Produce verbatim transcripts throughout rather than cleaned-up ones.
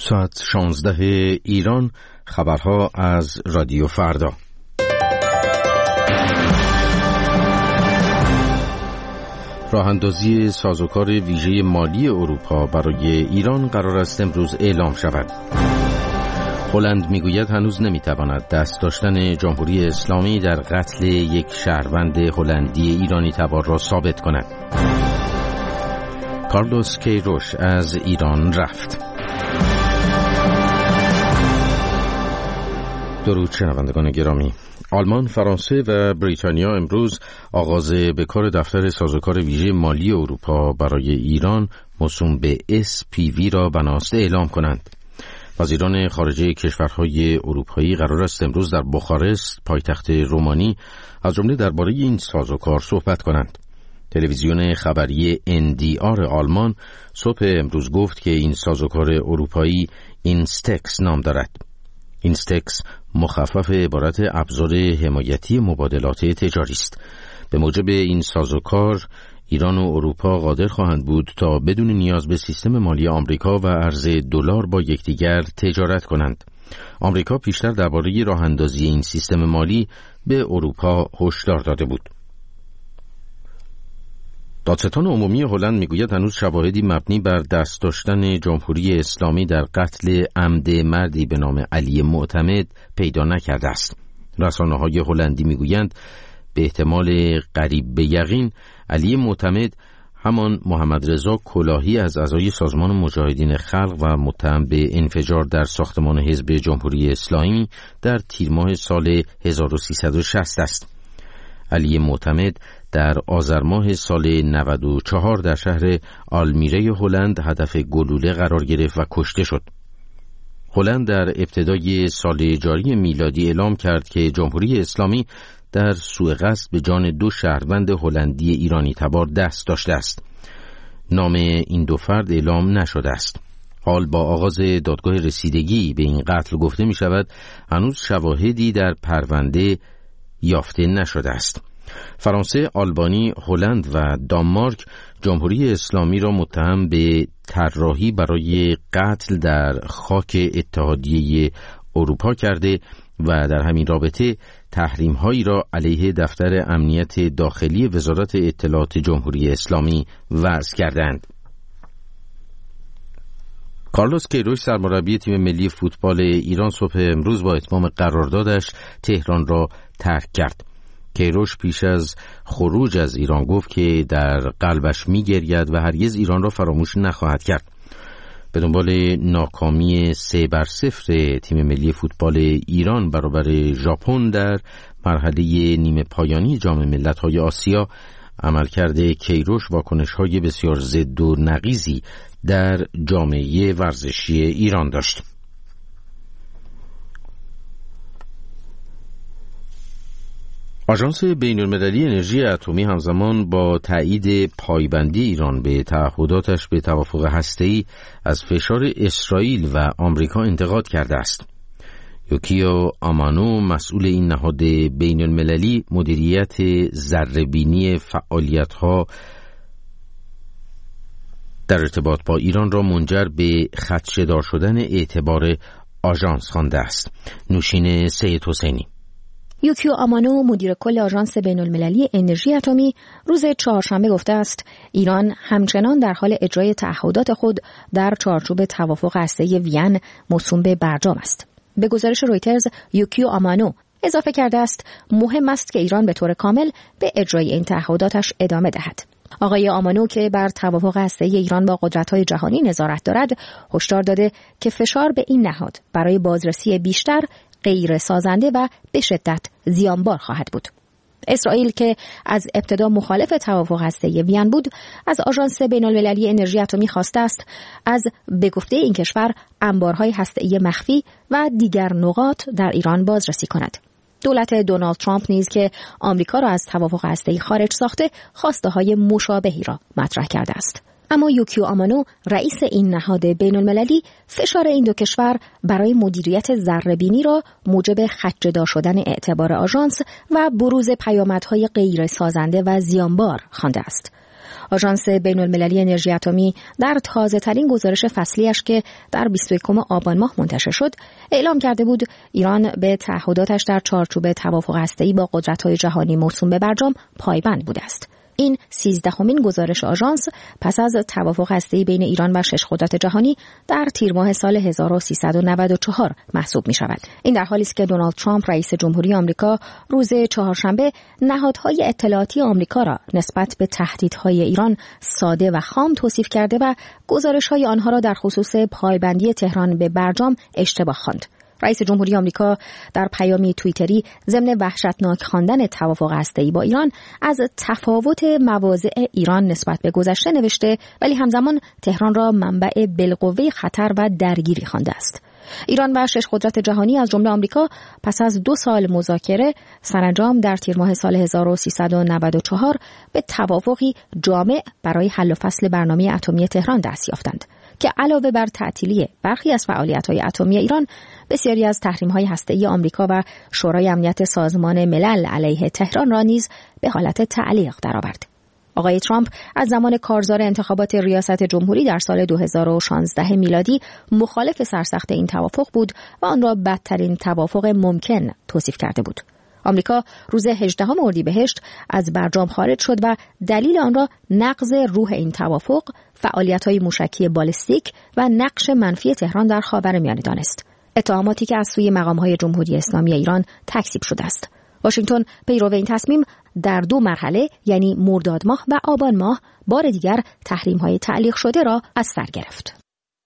ساعت شانزده ایران، خبرها از رادیو فردا. راه‌اندازی سازوکار ویژه مالی اروپا برای ایران قرار است امروز اعلام شود. هلند میگوید هنوز نمیتواند دست داشتن جمهوری اسلامی در قتل یک شهروند هلندی ایرانی تبار را ثابت کند. کارلوس کیروش از ایران رفت. درود شنوندگان گرامی. آلمان، فرانسه و بریتانیا امروز آغاز به کار دفتر سازوکار ویژه مالی اروپا برای ایران موسوم به اس پی وی را بناست اعلام کنند. وزیران خارجه کشورهای اروپایی قرار است امروز در بخارست، پایتخت رومانی، از جمله درباره این سازوکار صحبت کنند. تلویزیون خبری ان دی آر آلمان صبح امروز گفت که این سازوکار اروپایی اینستکس نام دارد. اینستکس مخفف عبارت ابزار حمایتی مبادلات تجاری است. به موجب این سازوکار ایران و اروپا قادر خواهند بود تا بدون نیاز به سیستم مالی آمریکا و ارز دلار با یکدیگر تجارت کنند. آمریکا پیشتر درباره راه‌اندازی این سیستم مالی به اروپا هشدار داده بود. دادستان عمومی هلند میگوید هنوز شواهدی مبنی بر دست داشتن جمهوری اسلامی در قتل عمد مردی به نام علی معتمد پیدا نکرده است. رسانه‌های هلندی میگویند به احتمال قریب به یقین علی معتمد همان محمد رضا کلاهی از اعضای سازمان مجاهدین خلق و متهم به انفجار در ساختمان حزب جمهوری اسلامی در تیر ماه سال هزار و سیصد و شصت است. علی معتمد در آذر ماه سال نود و چهار در شهر آلمیره هلند هدف گلوله قرار گرفت و کشته شد. هلند در ابتدای سال جاری میلادی اعلام کرد که جمهوری اسلامی در سوء قصد به جان دو شهروند هلندی ایرانی تبار دست داشته است. نام این دو فرد اعلام نشده است. حال با آغاز دادگاه رسیدگی به این قتل گفته می شود هنوز شواهدی در پرونده یافته نشده است. فرانسه، آلبانی، هلند و دانمارک جمهوری اسلامی را متهم به طراحی برای قتل در خاک اتحادیه اروپا کرده و در همین رابطه تحریم‌هایی را علیه دفتر امنیت داخلی وزارت اطلاعات جمهوری اسلامی وضع کردند. کارلوس کیروش سرمربی تیم ملی فوتبال ایران صبح امروز با اتمام قراردادش تهران را ترک کرد. کیروش پیش از خروج از ایران گفت که در قلبش می‌گرید و هرگز ایران را فراموش نخواهد کرد. به دنبال ناکامی سه بر صفر تیم ملی فوتبال ایران برابر ژاپن در مرحله نیمه پایانی جام ملت‌های آسیا، عملکرد کیروش واکنش‌های بسیار ضد و نقیضی در جامعه ورزشی ایران داشت. آژانس بین‌المللی انرژی اتمی همزمان با تایید پایبندی ایران به تعهداتش به توافق هسته‌ای از فشار اسرائیل و آمریکا انتقاد کرده است. یوکیو آمانو، مسئول این نهاد بین‌المللی، مدیریت ذره‌بینی فعالیت‌ها در ارتباط با ایران را منجر به خدشه‌دار شدن اعتبار آژانس خوانده است. نوشین سید حسینی. یوکیو آمانو، مدیر کل آژانس بین‌المللی انرژی اتمی، روز چهارشنبه گفته است ایران همچنان در حال اجرای تعهدات خود در چارچوب توافق هسته‌ای وین موسوم به برجام است. به گزارش رویترز، یوکیو آمانو اضافه کرده است مهم است که ایران به طور کامل به اجرای این تعهداتش ادامه دهد. آقای آمانو که بر توافق هسته‌ای ایران با قدرت‌های جهانی نظارت دارد، هشدار داده که فشار به این نهاد برای بازرسی بیشتر غیر سازنده و به شدت زیانبار خواهد بود. اسرائیل که از ابتدا مخالف توافق هسته‌ای وین بود، از آژانس بین‌المللی انرژی اتمی خواسته است از به گفته این کشور انبارهای هسته‌ای مخفی و دیگر نقاط در ایران بازرسی کند. دولت دونالد ترامپ نیز که آمریکا را از توافق هسته‌ای خارج ساخته، خواسته‌های مشابهی را مطرح کرده است. اما یوکیو آمانو، رئیس این نهاد بین‌المللی، فشار این دو کشور برای مدیریت ذره‌بینی را موجب خدشه‌دار شدن اعتبار آژانس و بروز پیامدهای غیر سازنده و زیانبار خوانده است. آژانس بین‌المللی انرژی اتمی در تازه‌ترین گزارش فصلیش که در بیست و یکم آبان ماه منتشر شد، اعلام کرده بود ایران به تعهداتش در چارچوب توافق هسته‌ای با قدرت‌های جهانی موسوم به برجام پایبند بوده است. این سیزدهمین گزارش آژانس پس از توافق هسته‌ای بین ایران و شش قدرت جهانی در تیر ماه سال هزار و سیصد و نود و چهار محسوب می شود. این در حالی است که دونالد ترامپ رئیس جمهوری آمریکا روز چهارشنبه نهادهای اطلاعاتی آمریکا را نسبت به تهدیدهای ایران ساده و خام توصیف کرده و گزارش‌های آنها را در خصوص پایبندی تهران به برجام اشتباه خواند. رئیس جمهوری آمریکا در پیامی توییتری ضمن وحشتناک خواندن توافق هسته‌ای با ایران از تفاوت مواضع ایران نسبت به گذشته نوشته، ولی همزمان تهران را منبع بالقوه خطر و درگیری خوانده است. ایران و شش قدرت جهانی از جمله آمریکا پس از دو سال مذاکره سرانجام در تیر ماه سال هزار و سیصد و نود و چهار به توافقی جامع برای حل و فصل برنامه اتمی تهران دست یافتند که علاوه بر تعطیلی برخی از فعالیت‌های اتمی ایران، بسیاری از تحریم‌های هسته‌ای آمریکا و شورای امنیت سازمان ملل علیه تهران را نیز به حالت تعلیق درآورد. آقای ترامپ از زمان کارزار انتخابات ریاست جمهوری در سال دو هزار و شانزده میلادی مخالف سرسخت این توافق بود و آن را بدترین توافق ممکن توصیف کرده بود. آمریکا روز هجدهم اردیبهشت از برجام خارج شد و دلیل آن را نقض روح این توافق، فعالیت‌های موشکی بالستیک و نقش منفی تهران در خاورمیانه دانست. اتهاماتی که از سوی مقام‌های جمهوری اسلامی ایران تکذیب شده است. واشنگتن پیرو این تصمیم در دو مرحله یعنی مرداد ماه و آبان ماه بار دیگر تحریم‌های تعلیق شده را از سر گرفت.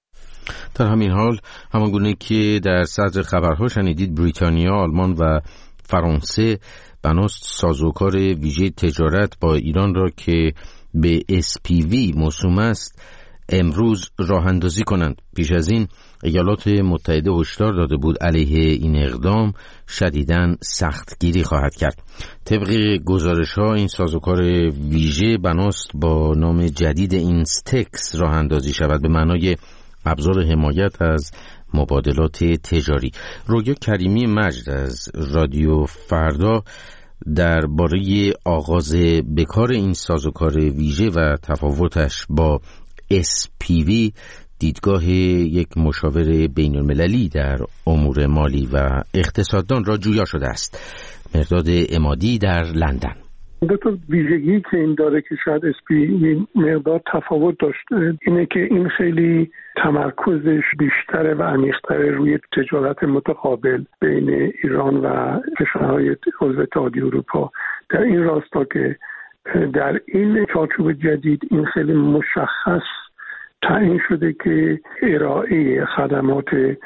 در همین حال همانگونه که در صدر خبرها شنیدید، بریتانیا، آلمان و فرانسه بناست سازوکار ویژه تجارت با ایران را که به اس پی وی موسوم است امروز راه اندازی کنند. پیش از این ایالات متحده هشدار داده بود علیه این اقدام شدیداً سختگیری خواهد کرد. طبق گزارش‌ها این سازوکار ویژه بناست با نام جدید اینستکس راه اندازی شود، به معنای ابزار حمایت از مبادلات تجاری. رویا کریمی مجد از رادیو فردا درباره آغاز بکار این سازوکار ویژه و تفاوتش با اس پی وی دیدگاه یک مشاور بین‌المللی در امور مالی و اقتصاددان را جویا شده است. مرداد عمادی در لندن. دو تا ویژگی که این داره که شاید اس پی مقدار تفاوت داشته اینه که این خیلی تمرکزش بیشتره و عمیق‌تره روی تجارت متقابل بین ایران و کشورهای عضو اتحادیه اروپا. در این راستا که در این چارچوب جدید این خیلی مشخص تعیین شده که ارائه خدمات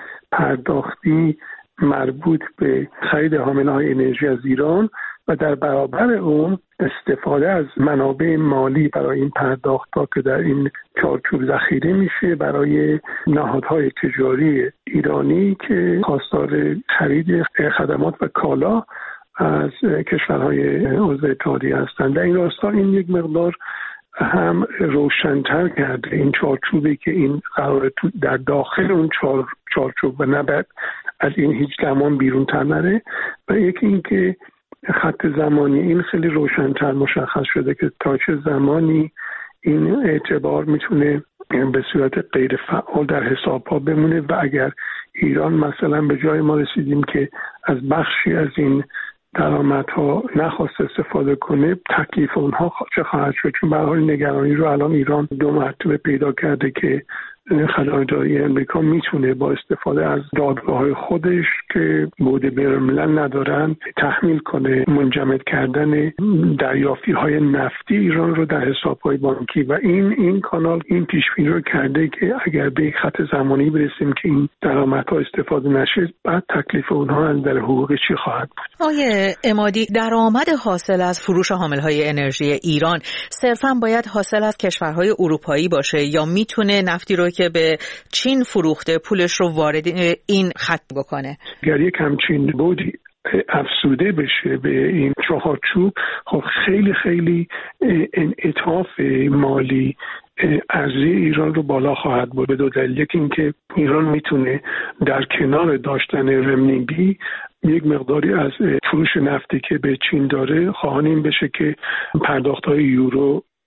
پرداختی مربوط به خرید حامله‌های انرژی از ایران و در برابر اون استفاده از منابع مالی برای این پرداخت‌ها که در این چارچوب ذخیره میشه برای نهادهای تجاری ایرانی که خواستار خرید خدمات و کالا از کشورهای عضو اتحادیه هستند. در این راستا این یک مقدار هم روشن‌تر کرده این چارچوبی که این قراره در داخل اون چار چارچوب و نه از این هیچ زمان بیرون‌تر نره، و یکی این که خط زمانی این خیلی روشن‌تر مشخص شده که تا چه زمانی این اعتبار میتونه به صورت غیر فعال در حساب‌ها بمونه و اگر ایران مثلا به جای ما رسیدیم که از بخشی از این درآمدها نخواست استفاده کنه، تکلیف اونها چه خواهد شد؟ چون به هر حال نگرانی رو الان ایران دو مرتبه پیدا کرده که خزانه داری امریکا میتونه با استفاده از دادگاه‌های خودش که بود بین‌الملل ندارن تحمیل کنه منجمد کردن دریافتی‌های نفتی ایران رو در حساب‌های بانکی، و این این کانال این پیش‌بینی رو کرده که اگر به یک خط زمانی برسیم که این درآمدها استفاده نشه، بعد تکلیف اونها از نظر حقوقی چی خواهد بود؟ آقای عمادی، درآمد حاصل از فروش حاملهای انرژی ایران صرفاً باید حاصل از کشورهای اروپایی باشه یا میتونه نفتی رو که به چین فروخته پولش رو وارد این خط بکنه؟ اگر یک همچین بودی افزوده بشه به این چهارچوب، خب خیلی خیلی انعطاف مالی ارزی ایران رو بالا خواهد بود، به دو دلیل. یکی این که ایران میتونه در کنار داشتن رمنیبی یک مقداری از فروش نفتی که به چین داره خواهان این بشه که پرداخت‌های یورو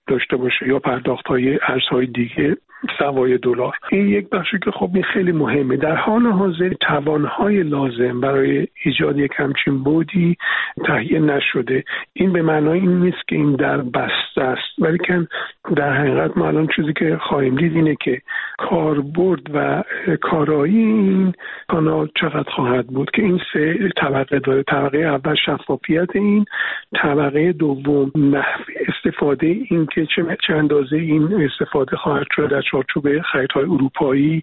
داشته باشه یا پرداخت‌های ارزهای دیگه سوای دلار. این یک بخشی که خب این خیلی مهمه. در حال حاضر توانهای لازم برای ایجاد یک همچین بودی تهیه نشده. این به معنای این نیست که این در بسته است، ولی که در حقیقت ما الان چیزی که خواهیم دید اینه که کاربرد و کارایی این کانال چقدر خواهد بود که این سه طبقه داره. طبقه اول شفافیت این، طبقه دوم نحوه استفاده این که چه چه اندازه این استفاده خواهد شد در چارچوب خریدهای اروپایی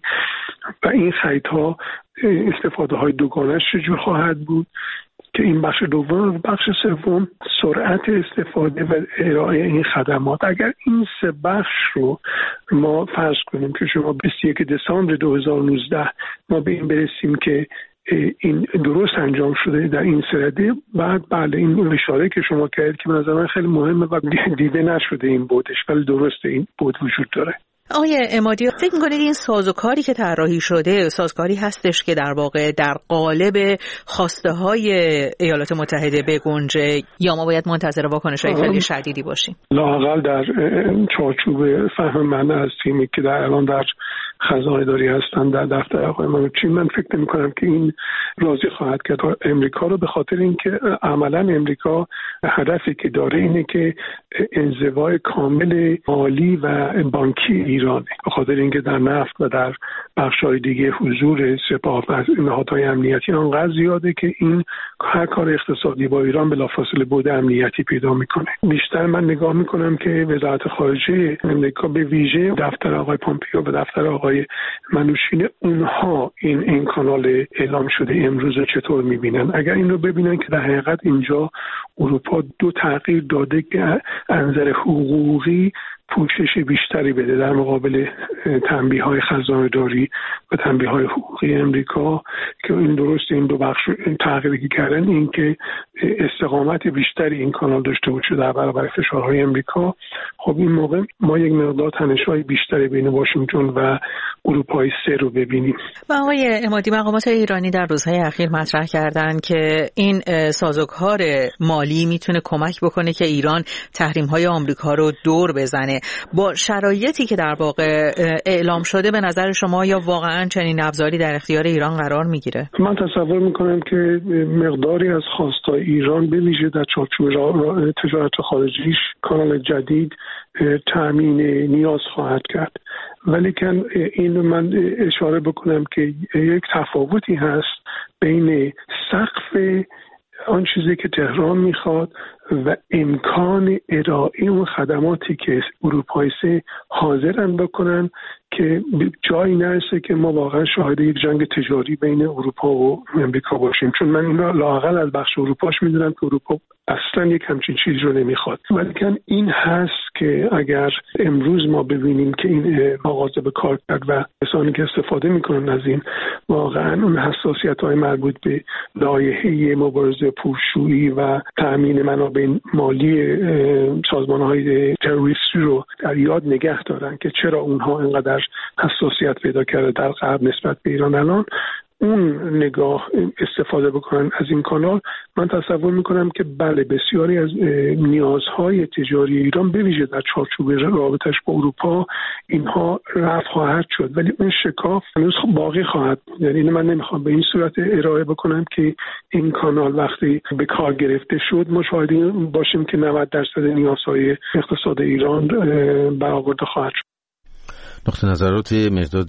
و این خریدها استفاده های دوگانه چجور خواهد بود که این بخش دوم. بخش سوم سرعت استفاده و ارائه این خدمات. اگر این سه بخش رو ما فرض کنیم که شما بیست و یکم دسامبر دو هزار و نوزده ما به این برسیم که این درست انجام شده در این سرده، بعد بله این اشاره که شما کردید که به نظر من خیلی مهمه و دیده نشده این بودش، ولی درسته این بود وجود داره. آقای عمادی، فکر می‌کنید این سازوکاری که طراحی شده سازوکاری هستش که در واقع در قالب خواسته-های ایالات متحده بگنجه یا ما باید منتظر واکنش‌های خیلی شدیدی باشیم؟ لااقل در چارچوب فهم من از تیمی که در الان در خزانه‌داری هستن در دفتر آقای منوچی، من فکر نمی‌کنم که این راضی خواهد کرد امریکا رو، به خاطر اینکه عملاً امریکا هدفی که داره اینه که انزوای کامل مالی و بانکی ایرانه، به خاطر اینکه در نفت و در بخش‌های دیگه حضور سپاه و نهادهای امنیتی آنقدر زیاده که این هر کار اقتصادی با ایران بلافاصله بود امنیتی پیدا میکنه. بیشتر من نگاه میکنم که وزارت خارجه امریکا به ویژه دفتر آقای پومپیو و دفتر آقای منوشین اونها این این کانال اعلام شده امروز رو چطور میبینن. اگر این رو ببینن که در حقیقت اینجا اروپا دو تغییر داده که از نظر حقوقی پوشش بیشتری بده در مقابل تنبیه‌های خزانه‌داری و تنبیه‌های حقوقی امریکا، که این درست این دو بخش تغییری که کردن این که استقامت بیشتری این کانال داشته باشه در برابر فشارهای امریکا. خب این موقع ما یک مقدار تنش‌های بیشتری بین واشنگتن و اروپای سه رو ببینیم. و آقای عمادی، مقامات ایرانی در روزهای اخیر مطرح کردن که این سازوکار مالی میتونه کمک بکنه که ایران تحریم‌های آمریکا رو دور بزنه. با شرایطی که در واقع اعلام شده به نظر شما یا واقعا چنین ابزاری در اختیار ایران قرار میگیره؟ من تصور میکنم که مقداری از خواستای ایران به ویژه در چارچوب تجارت خارجیش کانال جدید تامین نیاز خواهد کرد، ولی که این من اشاره بکنم که یک تفاوتی هست بین سقف آن چیزی که تهران میخواد و امکان ارائه اون خدماتی که اروپای سه حاضرن بکنن که جایی نرسه که ما واقعا شاهد یک جنگ تجاری بین اروپا و امریکا باشیم. چون من این را لااقل از بخش اروپاش میدونم که اروپا اصلا یک همچین چیز رو نمیخواد، ولی که این هست که اگر امروز ما ببینیم که این مغازه به کار کرد و کسانی که استفاده میکنن از این واقعا اون حساسیت های مربوط به لایحه مبارزه پولشویی و تأمین منابع مالی سازمان های تروریستی رو در یاد نگه دارن که چرا اونها اینقدر حساسیت پیدا کرده در غرب نسبت به ایران، الان اون نگاه استفاده بکنن از این کانال، من تصور میکنم که بله بسیاری از نیازهای تجاری ایران به ویژه در چارچوب رابطش با اروپا اینها رفع خواهد شد، ولی اون شکاف هنوز باقی خواهد بود. یعنی من نمیخوام به این صورت ارائه بکنم که این کانال وقتی به کار گرفته شد ما شاهد باشیم که نود درصد نیازهای اقتصاد ایران برآورده خواهد شد. نقطه نظرات مرداد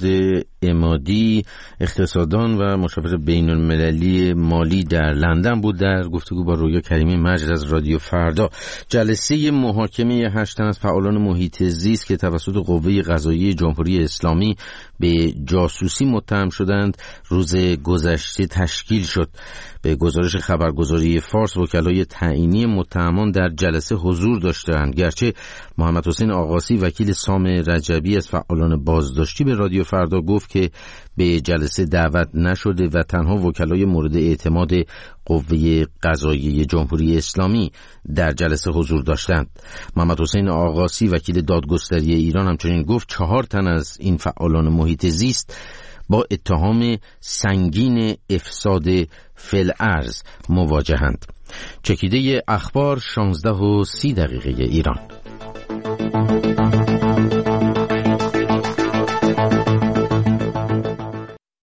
عمادی، اقتصاددان و مشاور بین المللی مالی در لندن بود در گفتگو با رویا کریمی مجد از رادیو فردا. جلسه محاکمه هشت تن از فعالان محیط زیست که توسط قوه قضاییه جمهوری اسلامی به جاسوسی متهم شدند روز گذشته تشکیل شد. به گزارش خبرگزاری فارس وکلای تعیینی متهمان در جلسه حضور داشتند، گرچه محمد حسین آقاسی وکیل سام رجبی از فعالان بازداشتی به رادیو فردا گفت که به جلسه دعوت نشده و تنها وکلای مورد اعتماد قوه قضاییه جمهوری اسلامی در جلسه حضور داشتند. محمد حسین آقاسی وکیل دادگستری ایران همچنین گفت چهار تن از این فعالان محیط زیست با اتهام سنگین افساد فی‌الارض مواجهند. چکیده اخبار شانزده و سی دقیقه ایران. میکنم.